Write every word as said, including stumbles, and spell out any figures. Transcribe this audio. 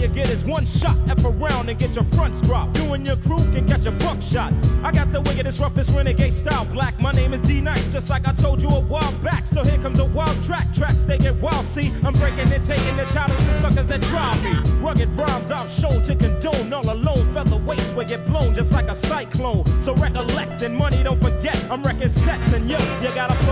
you get is one shot, F around and get your fronts dropped. You and your crew can catch a buckshot. I got the wickedest, roughest renegade style black. My name is D-Nice, just like I told you a while back. So here comes a wild track, tracks they get wild. See, I'm breaking and taking the titles from suckers that drive me. Rugged rhymes I've shown to condone. All alone, featherweights will get blown just like a cyclone. So recollect and money don't forget. I'm wrecking sets and yo, you gotta flow